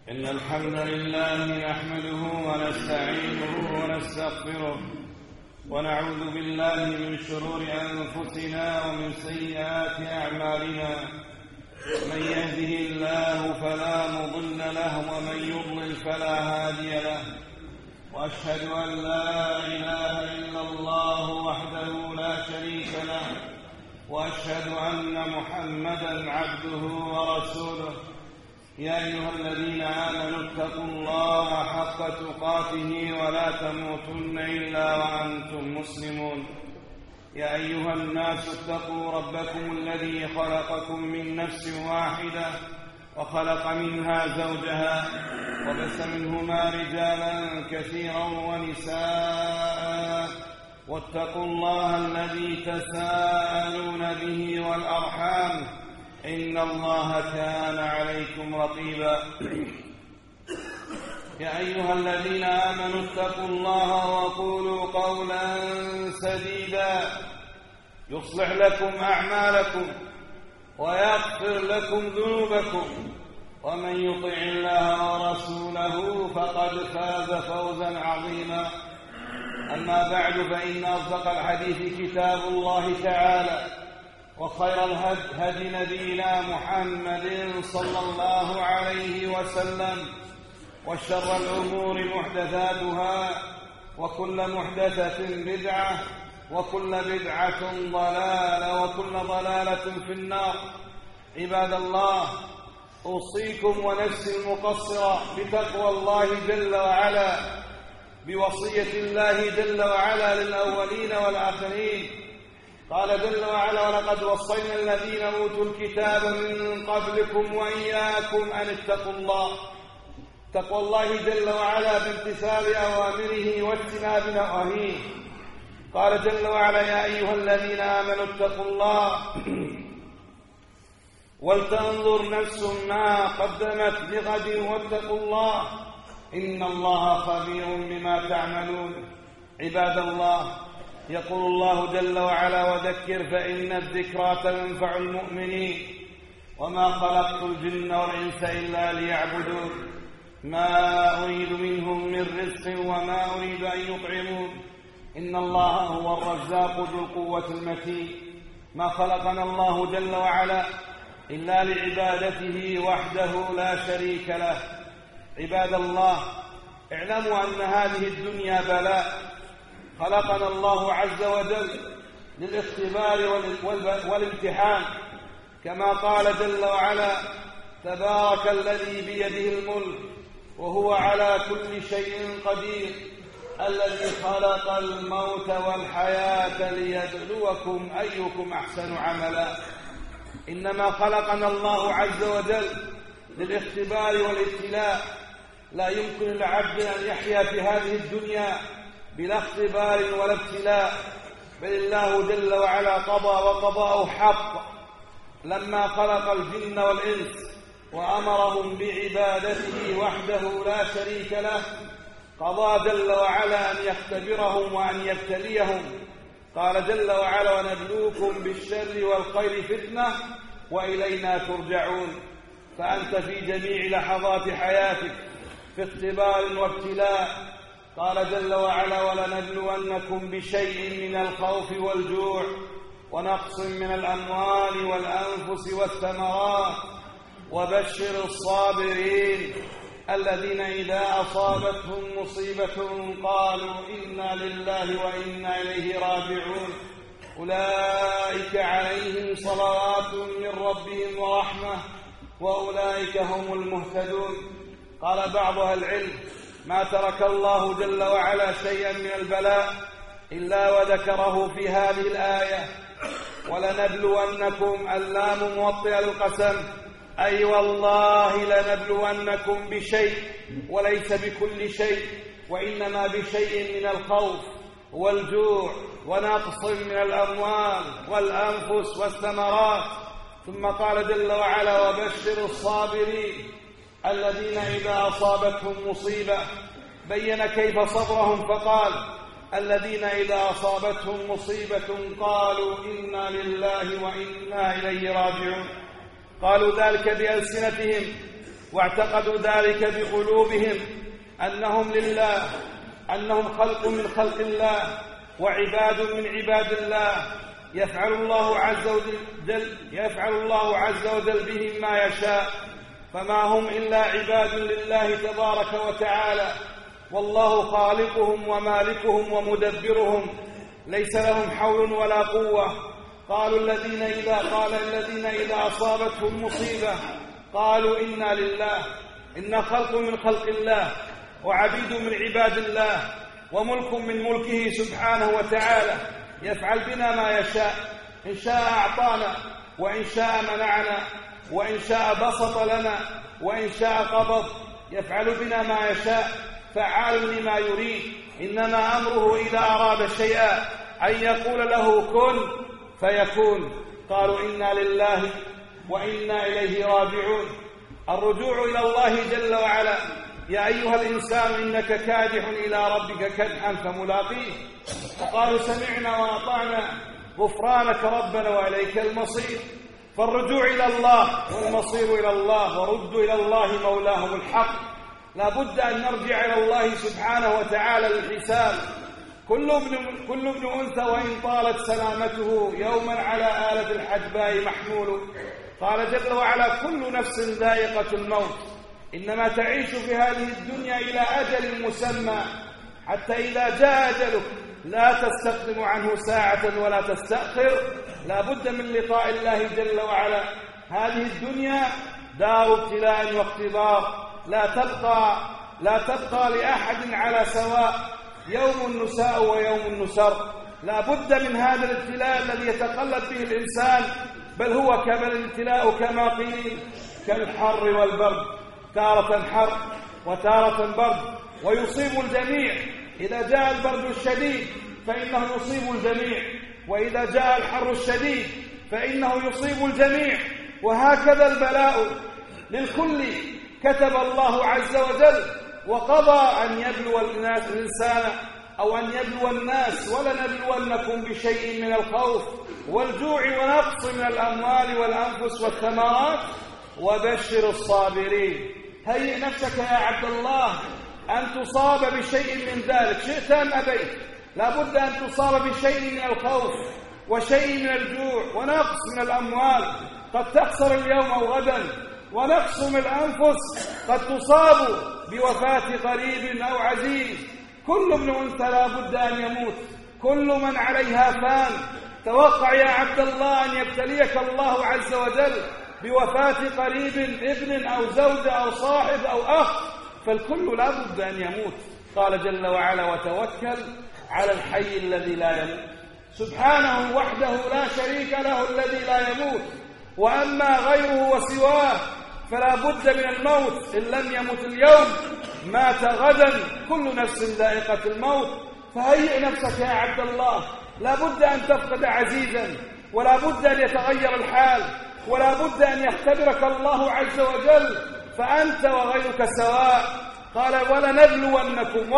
إن الحمد لله نحمده ونستعينه ونستغفره ونعوذ بالله من شرور أنفسنا ومن سيئات أعمالنا. من يهده الله فلا مضل له ومن يضلل فلا هادي له، وأشهد أن لا إله إلا الله وحده لا شريك له، وأشهد أن محمدًا عبده ورسوله. يا أيها الذين آمنوا اتقوا الله حق تقاته ولا تموتن إلا وأنتم مسلمون. يا أيها الناس اتقوا ربكم الذي خلقكم من نفس واحدة وخلق منها زوجها وبث منهما رجالا كثيرا ونساء، واتقوا الله الذي تساءلون به والأرحام إن الله كان عليكم رقيبا. يا أيها الذين آمنوا اتقوا الله وقولوا قولا سديدا يصلح لكم أعمالكم ويغفر لكم ذنوبكم، ومن يطع الله ورسوله فقد فاز فوزا عظيما. أما بعد، فإن أصدق الحديث كتاب الله تعالى، وخير الهدي نبينا محمد صلى الله عليه وسلم، وشر الأمور محدثاتها، وكل محدثة بدعة، وكل بدعة ضلالة، وكل ضلالة في النار. عباد الله، أوصيكم ونفسي المقصرة بتقوى الله جل وعلا، بوصية الله جل وعلا للأولين والآخرين. قال جل وعلا: ولقد وصينا الذين أوتوا الكتاب من قبلكم وإياكم أن اتقوا الله. تقوى الله جل وعلا بامتثال أوامره واجتناب نواهيه. قال جل وعلا: يا أيها الذين آمنوا اتقوا الله ولتنظر نفس ما قدمت لغد واتقوا الله إن الله خبير بما تعملون. عباد الله، يقول الله جل وعلا: وذكر فإن الذكرى تنفع المؤمنين وما خلقت الجن والإنس إلا ليعبدون ما أريد منهم من رزق وما أريد أن يطعمون إن الله هو الرزاق ذو القوة المتين. ما خلقنا الله جل وعلا إلا لعبادته وحده لا شريك له. عباد الله، اعلموا أن هذه الدنيا بلاء. خلقنا الله عز وجل للاختبار والامتحان، كما قال جل وعلا: تبارك الذي بيده الملك وهو على كل شيء قدير الذي خلق الموت والحياة ليبلوكم أيكم أحسن عملا. إنما خلقنا الله عز وجل للاختبار والابتلاء. لا يمكن العبد أن يحيا في هذه الدنيا بلا اختبار ولا ابتلاء، بل الله جل وعلا قضى وقضاءه حق. لما خلق الجن والإنس وأمرهم بعبادته وحده لا شريك له، قضى جل وعلا أن يختبرهم وأن يبتليهم. قال جل وعلا: ونبلوكم بالشر والخير فتنة وإلينا ترجعون. فأنت في جميع لحظات حياتك في اختبار وابتلاء. قال جل وعلا: ولنبلونكم بشيء من الخوف والجوع ونقص من الأموال والأنفس والثمرات وبشر الصابرين الذين إذا أصابتهم مصيبة قالوا إنا لله وإنا إليه راجعون أولئك عليهم صلوات من ربهم ورحمة وأولئك هم المهتدون. قال بعض أهل العلم: ما ترك الله جل وعلا شيئا من البلاء إلا وذكره في هذه الآية. ولنبلونكم، اللام موطئة للقسم، أي والله لنبلونكم بشيء، وليس بكل شيء، وإنما بشيء من الخوف والجوع ونقص من الأموال والأنفس والثمرات. ثم قال جل وعلا: وبشر الصابرين الذين إذا أصابتهم مصيبة. بين كيف صبرهم فقال: الذين إذا أصابتهم مصيبة قالوا إنا لله وإنا إليه راجعون. قالوا ذلك بألسنتهم واعتقدوا ذلك بقلوبهم أنهم لله، أنهم خلق من خلق الله وعباد من عباد الله، يفعل الله عز وجل بهم ما يشاء، فما هم إلا عباد لله تبارك وتعالى، والله خالقهم ومالكهم ومدبرهم، ليس لهم حول ولا قوة. قال الذين إذا أصابتهم مصيبة قالوا إنا لله، إنا خلق من خلق الله وعبيد من عباد الله وملك من ملكه سبحانه وتعالى، يفعل بنا ما يشاء، إن شاء أعطانا وإن شاء منعنا وإن شاء بسط لنا وإن شاء قبض، يفعل بنا ما يشاء، فعال لما يريد، إنما أمره إذا أراد شيئا أن يقول له كن فيكون. قالوا إنا لله وإنا إليه راجعون. الرجوع إلى الله جل وعلا: يا أيها الإنسان إنك كادح إلى ربك كدحا فملاقيه. وقالوا سمعنا وأطعنا غفرانك ربنا وإليك المصير. فالرجوع إلى الله والمصير إلى الله، وردوا إلى الله مولاهم الحق. لا بد أن نرجع إلى الله سبحانه وتعالى للحساب. كل ابن أنثى وإن طالت سلامته يوما على آلة الحجباء محمول. قال جل وعلا: كل نفس ذائقة الموت، إنما تعيش في هذه الدنيا إلى أجل مسمى، حتى إذا جاء أجلك لا تستقدم عنه ساعة ولا تستأخر. لا بد من لقاء الله جل وعلا. هذه الدنيا دار ابتلاء واختبار، لا تبقى لأحد على سواء، يوم نساء ويوم نسر. لا بد من هذا الابتلاء الذي يتقلب به الإنسان، بل هو الابتلاء كما قيل كالحر والبرد، تارة حر وتارة برد، ويصيب الجميع. إذا جاء البرد الشديد فإنه يصيب الجميع، وإذا جاء الحر الشديد فإنه يصيب الجميع. وهكذا البلاء للكل. كتب الله عز وجل وقضى أن يبلو الإنسان أو أن يبلو الناس: ولنبلونكم بشيء من الخوف والجوع ونقص من الأموال والأنفس والثمرات وبشر الصابرين. هيئ نفسك يا عبد الله أن تصاب بشيء من ذلك، شئت أم أبيت. لا بد أن تصاب بشيء من الخوف وشيء من الجوع ونقص من الأموال، قد تخسر اليوم أو غدا، ونقص من الأنفس، قد تصاب بوفاة قريب أو عزيز. كل ابن أنثى لا بد أن يموت، كل من عليها فان. توقع يا عبد الله أن يبتليك الله عز وجل بوفاة قريب، ابن أو زوجة أو صاحب أو أخ، فالكل لا بد أن يموت. قال جل وعلا: وتوكل على الحي الذي لا يموت. سبحانه وحده لا شريك له الذي لا يموت، وأما غيره وسواه فلا بد من الموت. إن لم يمت اليوم مات غدا، كل نفس ذائقة الموت. فهيئ نفسك يا عبد الله، لا بد أن تفقد عزيزا، ولا بد أن يتغير الحال، ولا بد أن يختبرك الله عز وجل، فأنت وغيرك سواء. قال: ولنبلونكم،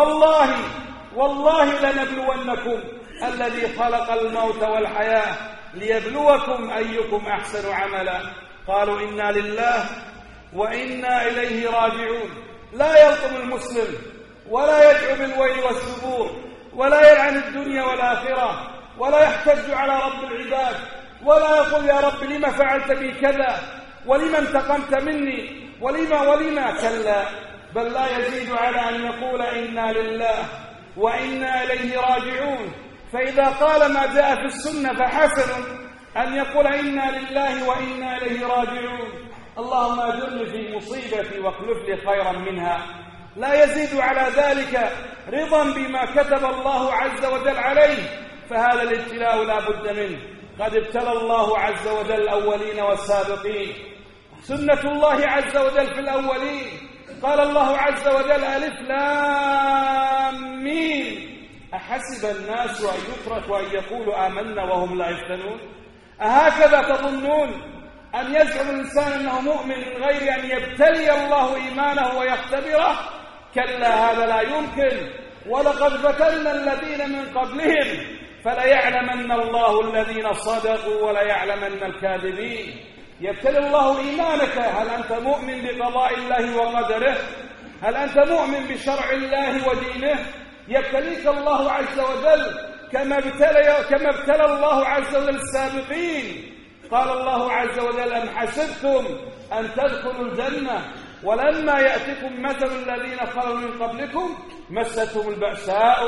والله لنبلونكم الذي خلق الموت والحياة ليبلوكم أيكم أحسن عملا. قالوا إنا لله وإنا إليه راجعون. لا يلطم المسلم ولا يدعو بالويل والثبور، ولا يلعن الدنيا والآخرة، ولا يحتج على رب العباد، ولا يقول: يا رب لما فعلت بي كذا، ولما انتقمت مني، ولما كلا. بل لا يزيد على أن يقول: إنا لله وإنا إليه راجعون. فإذا قال ما جاء في السنة فحسن أن يقول: إنا لله وإنا إليه راجعون. اللهم أجرني في مصيبتي واخلف لي خيرا منها. لا يزيد على ذلك رضا بما كتب الله عز وجل عليه. فهذا الابتلاء لا بد منه. قد ابتلى الله عز وجل الأولين والسابقين، سنة الله عز وجل في الأولين. قال الله عز وجل: ألف لام ميم، أحسب الناس أن يتركوا أن يقولوا آمنا وهم لا يفتنون. أهكذا تظنون أن يزعم الإنسان أنه مؤمن من غير أن يبتلي الله إيمانه ويختبره؟ كلا، هذا لا يمكن. ولقد فتنا الذين من قبلهم فليعلمن الله الذين صدقوا وليعلمن الكاذبين. يبتلي الله إيمانك. هل أنت مؤمن بقضاء الله وقدره؟ هل أنت مؤمن بشرع الله ودينه؟ يبتليك الله عز وجل كما ابتلى الله عز وجل السابقين. قال الله عز وجل: أم حسبتم أن تدخلوا الجنة ولما يأتكم مثل الذين خلوا من قبلكم مستهم البأساء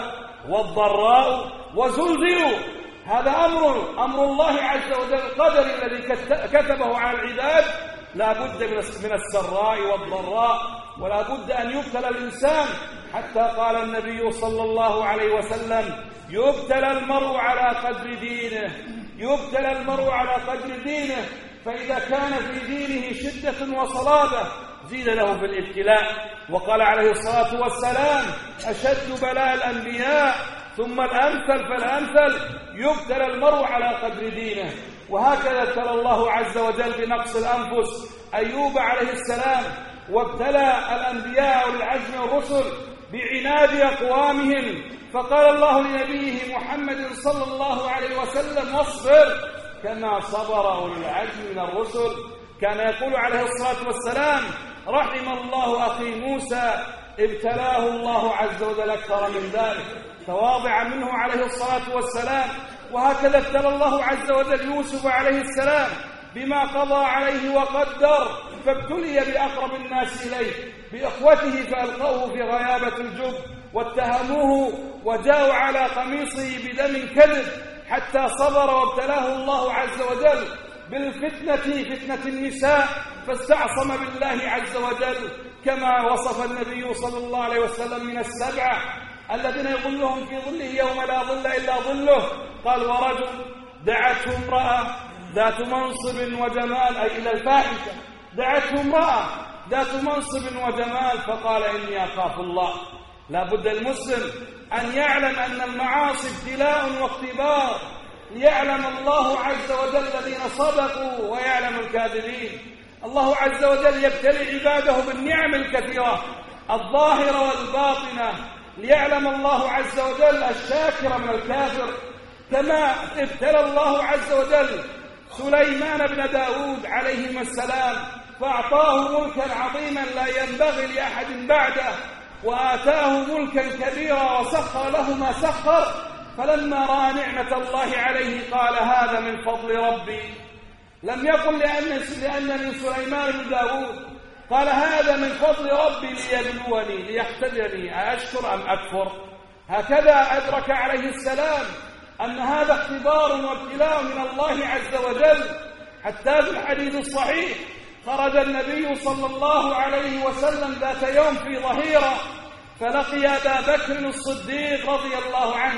والضراء وزلزلوا. هذا أمر الله عز وجل، القدر الذي كتبه على العباد. لا بد من السراء والضراء، ولا بد أن يبتلى الإنسان. حتى قال النبي صلى الله عليه وسلم: يبتلى المرء على قدر دينه، يبتلى المرء على قدر دينه، فإذا كان في دينه شدة وصلابة زيد له في الابتلاء. وقال عليه الصلاة والسلام: أشد بلاء الأنبياء ثم الأمثل فالأمثل، يبتلى المرء على قدر دينه. وهكذا ابتلى الله عز وجل بنقص الأنفس أيوب عليه السلام، وابتلى الأنبياء والعزم والرسل بعناد أقوامهم. فقال الله لنبيه محمد صلى الله عليه وسلم: واصبر كما صبر أولو العزم من الرسل. كان يقول عليه الصلاة والسلام: رحم الله أخي موسى ابتلاه الله عز وجل أكثر من ذلك، تواضع منه عليه الصلاة والسلام. وهكذا ابتلى الله عز وجل يوسف عليه السلام بما قضى عليه وقدر، فابتلي بأقرب الناس إليه بإخوته فألقوه في غيابة الجب واتهموه وجاءوا على قميصه بدم كذب، حتى صبر وابتلاه الله عز وجل بالفتنة، فتنة النساء، فاستعصم بالله عز وجل كما وصف النبي صلى الله عليه وسلم من السبعة الذين يظلهم في ظله يوم لا ظل إلا ظله. قال: ورجل دعته امرأة ذات منصب وجمال، أي إلى الفاحشة، دعته امرأة ذات منصب وجمال فقال: إني أخاف الله. لا بد المسلم أن يعلم أن المعاصي ابتلاء واختبار، ليعلم الله عز وجل الذين صدقوا ويعلم الكاذبين. الله عز وجل يبتلي عباده بالنعم الكثيرة الظاهرة والباطنة، ليعلم الله عز وجل الشاكر من الكافر. كما ابتلى الله عز وجل سليمان بن داود عليهما السلام فأعطاه ملكا عظيما لا ينبغي لأحد بعده، وآتاه ملكا كبيرا وسخر له ما سخر، فلما رأى نعمة الله عليه قال: هذا من فضل ربي. لم يقل لأن من سليمان بن داود، قال: هذا من فضل ربي ليبلوني ليختبرني أأشكر أم أكفر. هكذا أدرك عليه السلام أن هذا اختبار وابتلاء من الله عز وجل. حتى في الحديث الصحيح خرج النبي صلى الله عليه وسلم ذات يوم في ظهيرة فلقي أبا بكر الصديق رضي الله عنه،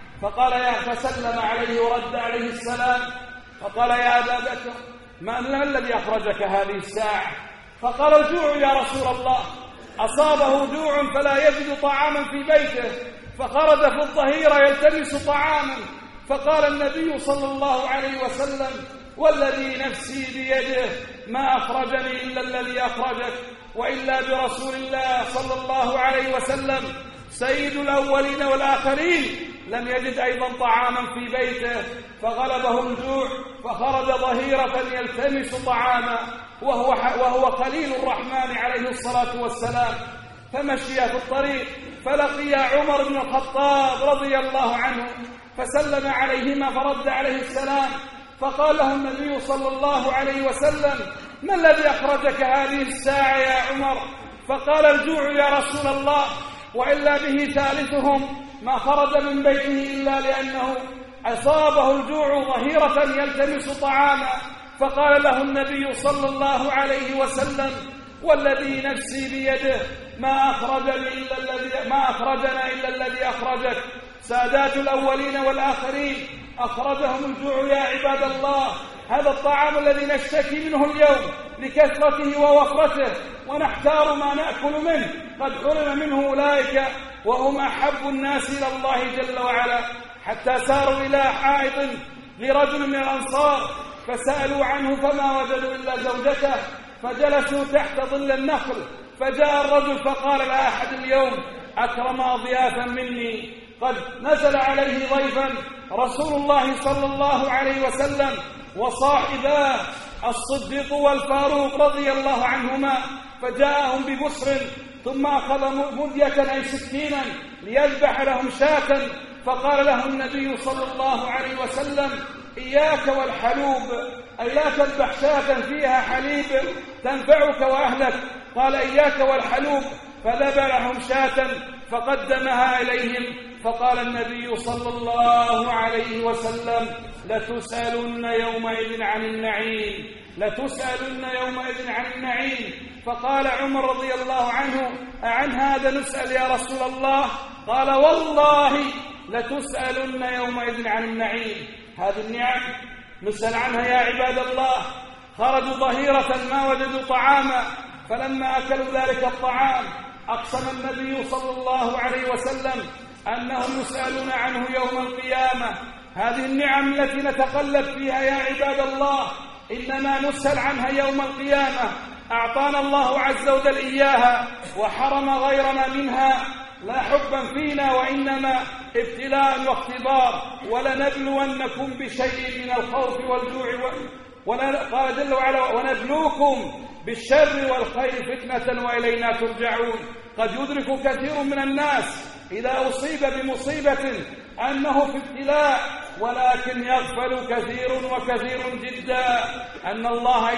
فسلم عليه ورد عليه السلام، فقال: يا أبا بكر ما الذي أخرجك هذه الساعة؟ فقال: الجوع يا رسول الله. أصابه جوع فلا يجد طعاما في بيته، فخرج في الظهيرة يلتمس طعاما، فقال النبي صلى الله عليه وسلم: والذي نفسي بيده ما أخرجني إلا الذي أخرجك، وإلا برسول الله صلى الله عليه وسلم سيد الأولين والآخرين لم يجد أيضا طعاما في بيته، فغلبه الجوع فخرج ظهيرة يلتمس طعاما، وهو خليل الرحمن عليه الصلاة والسلام. فمشي في الطريق فلقي عمر بن الخطاب رضي الله عنه فسلم عليهما فرد عليه السلام، فقال له النبي صلى الله عليه وسلم: ما الذي أخرجك هذه الساعة يا عمر؟ فقال: الجوع يا رسول الله، وإلا به ثالثهم ما خرج من بيته إلا لأنه أصابه الجوع ظهيرة يلتمس طعاما. فقال له النبي صلى الله عليه وسلم: والذي نفسي بيده ما أخرجنا إلا الذي أخرجك. سادات الأولين والآخرين أخرجهم الجوع يا عباد الله. هذا الطعام الذي نشتكي منه اليوم لكثرته ووفرته ونحتار ما نأكل منه، قد حرم منه أولئك وهم أحب الناس إلى الله جل وعلا، حتى ساروا إلى حائط لرجل من الأنصار فسألوا عنه فما وجدوا إلا زوجته، فجلسوا تحت ظل النخل، فجاء الرجل فقال: لا أحد اليوم أكرم أضيافا مني، قد نزل عليه ضيفا رسول الله صلى الله عليه وسلم وصاحباه الصديق والفاروق رضي الله عنهما، فجاءهم ببسر ثم أخذ مدية أي سكينا ليذبح لهم شاة، فقال له النبي صلى الله عليه وسلم: إياك والحلوب، أي لا تذبح شاة فيها حليب تنفعك وأهلك. قال: إياك والحلوب، فذبح لهم شاة فقدمها إليهم، فقال النبي صلى الله عليه وسلم: لتسألن يومئذ عن النعيم، لتسألن يومئذ عن النعيم. فقال عمر رضي الله عنه: أعن هذا نسأل يا رسول الله؟ قال: والله لتسألن يومئذ عن النعيم. هذه النعم نسأل عنها يا عباد الله. خرجوا ظهيرة ما وجدوا طعاما، فلما أكلوا ذلك الطعام أقسم النبي صلى الله عليه وسلم أنهم يسألون عنه يوم القيامة. هذه النعم التي نتقلب فيها يا عباد الله إنما نسأل عنها يوم القيامة. أعطانا الله عز وجل إياها وحرم غيرنا منها، لا حبا فينا وإنما ابتلاء واختبار. ولنبلونكم بشيء من الخوف والجوع قال جل وعلا: ونبلوكم بالشر والخير فتنة وإلينا ترجعون. قد يدرك كثير من الناس إذا أصيب بمصيبة أنه في ابتلاء، ولكن يغفل كثير وكثير جدا أن الله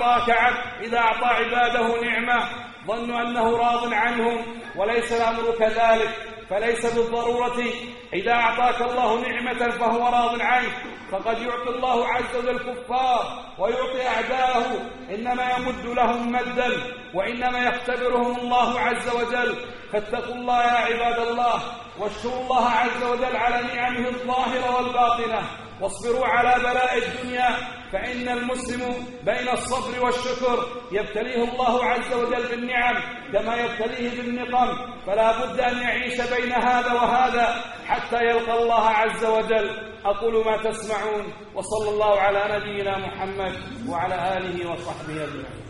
إذا أعطى عباده نعمة ظنوا أنه راض عنهم، وليس الأمر كذلك. فليس بالضرورة إذا أعطاك الله نعمة فهو راض عنك، فقد يعطي الله عز وجل الكفار ويعطي أعداءه، إنما يمد لهم مدا وإنما يختبرهم الله عز وجل. فاتقوا الله يا عباد الله، واشكروا الله عز وجل على نعمه الظاهرة والباطنة، واصبروا على بلاء الدنيا، فإن المسلم بين الصبر والشكر يبتليه الله عز وجل بالنعم كما يبتليه بالنقم، فلا بد أن يعيش بين هذا وهذا حتى يلقى الله عز وجل. أقول ما تسمعون، وصلى الله على نبينا محمد وعلى آله وصحبه أجمعين.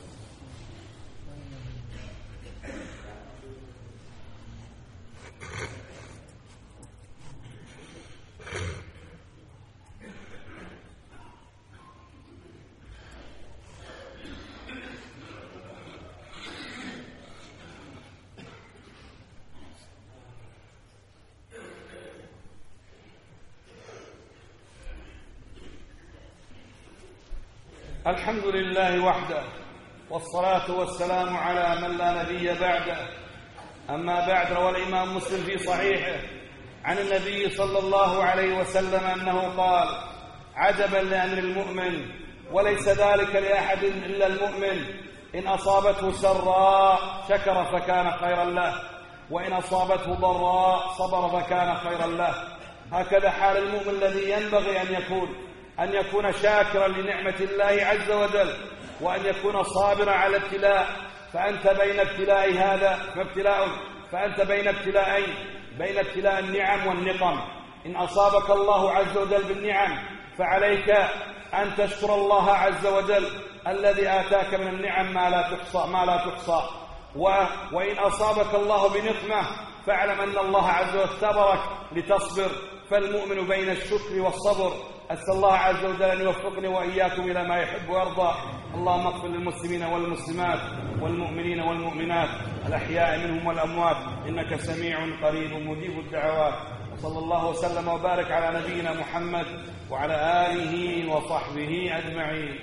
الحمد لله وحده، والصلاة والسلام على من لا نبي بعده. أما بعد، روى الإمام مسلم في صحيحه عن النبي صلى الله عليه وسلم أنه قال: عجبا لأمر المؤمن، وليس ذلك لأحد إلا المؤمن، إن أصابته سراء شكر فكان خيرا له، وإن أصابته ضراء صبر فكان خيرا له. هكذا حال المؤمن الذي ينبغي أن يكون شاكرا لنعمة الله عز وجل، وأن يكون صابرا على ابتلاء. فأنت بين ابتلاء فأنت بين ابتلاءين، بين ابتلاء النعم والنقم. إن أصابك الله عز وجل بالنعم فعليك أن تشكر الله عز وجل الذي آتاك من النعم ما لا تحصى. وإن أصابك الله بنقمة فاعلم أن الله عز وجل اختبرك لتصبر. فالمؤمن بين الشكر والصبر. أسأل الله عز وجل أن يوفقني وإياكم إلى ما يحب ويرضى. اللهم اغفر للمسلمين والمسلمات والمؤمنين والمؤمنات الأحياء منهم والأموات، إنك سميع قريب مجيب الدعوات. وصلى الله وسلم وبارك على نبينا محمد وعلى آله وصحبه أجمعين.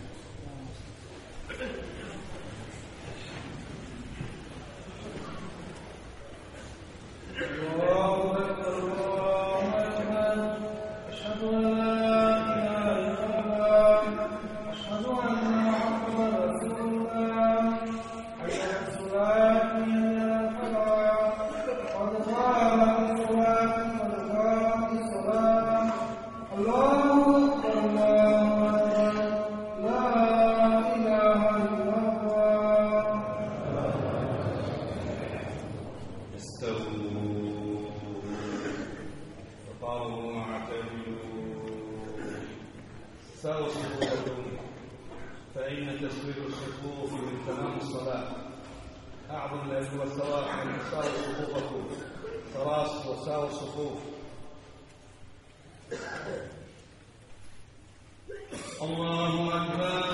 فإن تسوية الصفوف من تمام الصلاة. أعظم الأجر والثواب أن تساووا صفوفكم، وساووا الصفوف. الله أكبر.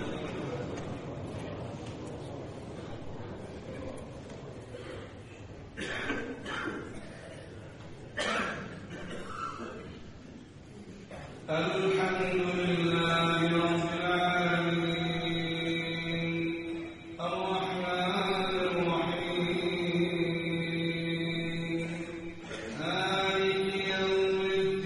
الحمد لله رب العالمين الرحمن الرحيم مالك يوم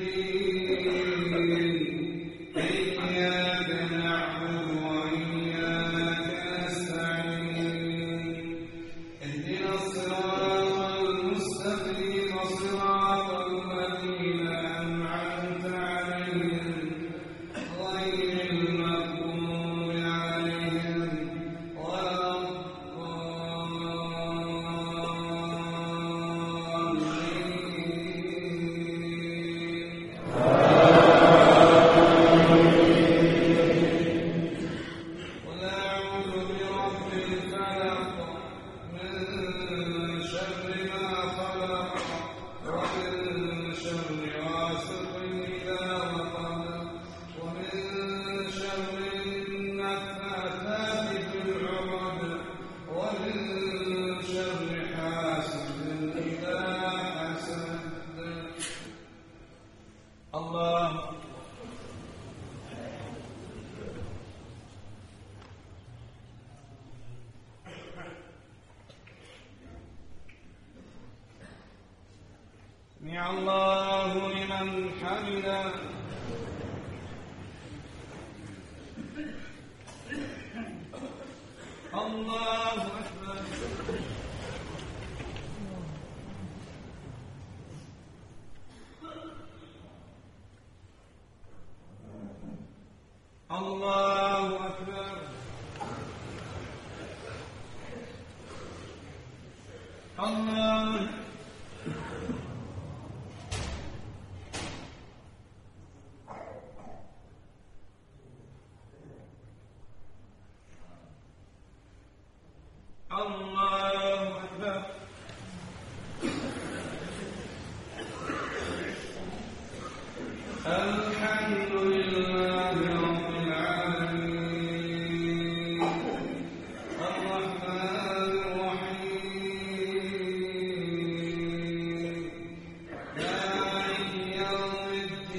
الدين إياك نعبد وإياك نستعين اهدنا الصراط المستقيم صراط الذين أنعمت عليهم غير المغضوب عليهم ولا الضالين. قل أعوذ برب الفلق من شر ما خلق ومن شر غاسق إذا وقب ومن شر النفاثات في العقد ومن شر حاسد إذا حسد. الله سمع الله لمن حمده. الله أكبر. الله أكبر. الله الله أكبر. الحمد لله رب العالمين الرحمن الرحيم مالك يوم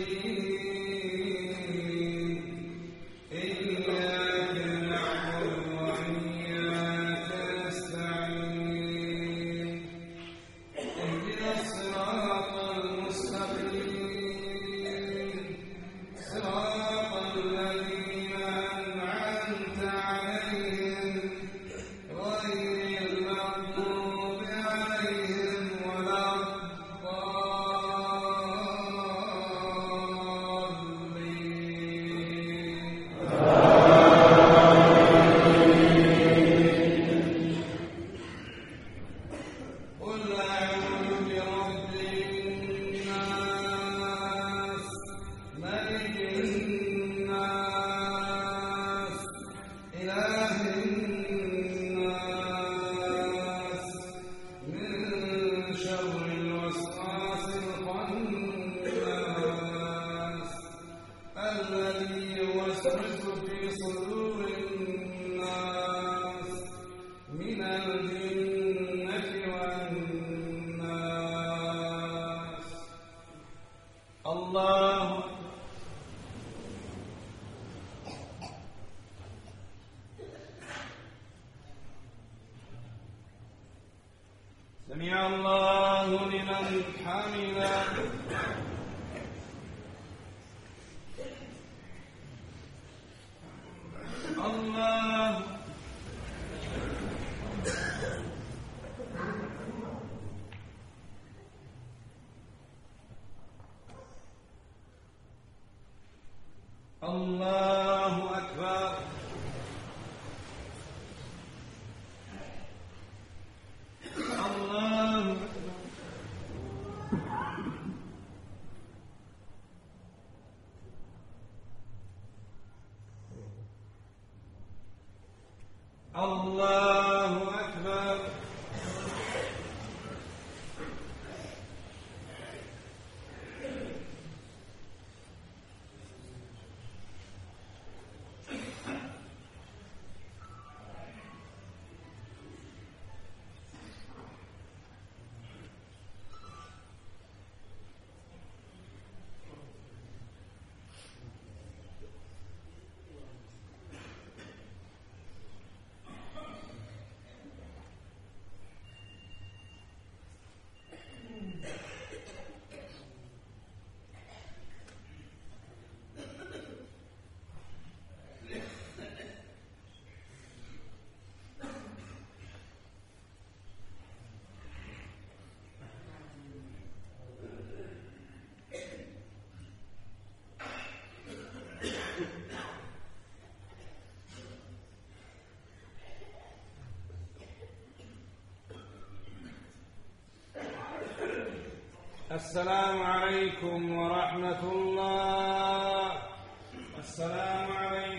الدين إياك نعبد وإياك نستعين اهدنا الصراط المستقيم صراط الذين أنعمت عليهم غير المغضوب عليهم ولا الضالين. قل أعوذ برب الناس ملك الناس إله الناس من شر الوسواس الخناس الذي يوسوس في صدور الناس من الجنة والناس. الله سمع الله لمن حمده. الله الله أكبر. الله أكبر. السلام عليكم ورحمة الله. السلام عليكم